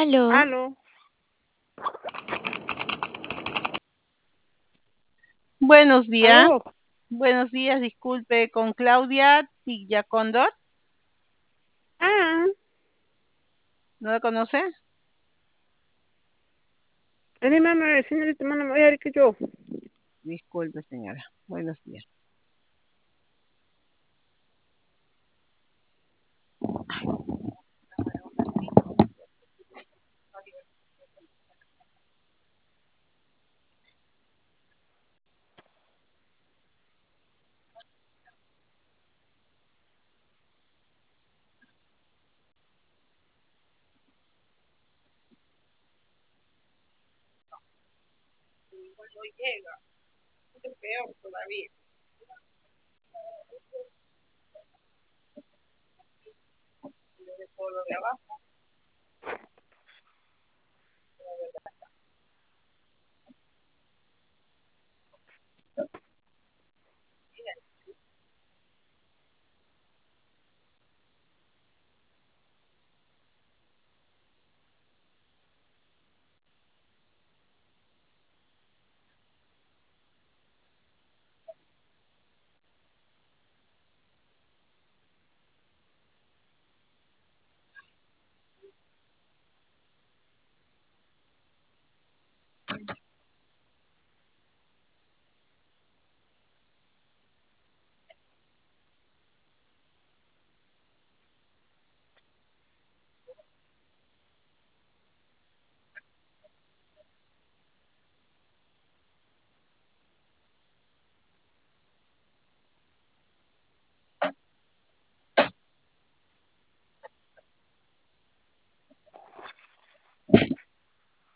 Aló, Aló. Buenos días. aló. Buenos días, disculpe, con Claudia Tillacondor. Ah, ¿No la conoce? animame, señorita, mano, voy a ver que yo. Disculpe, señora. Buenos días. No llega, es peor todavía. De todo lo de abajo.